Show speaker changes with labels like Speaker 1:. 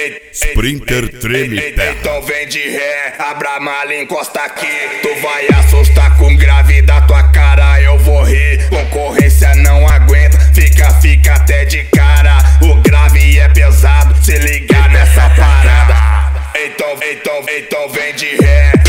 Speaker 1: Sprinter treme terra.
Speaker 2: Então vem de ré, abra a mala e encosta aqui. Tu vai assustar com grave da tua cara, eu vou rir. Concorrência não aguenta, fica até de cara. O grave é pesado, se ligar nessa parada. Então vem de ré.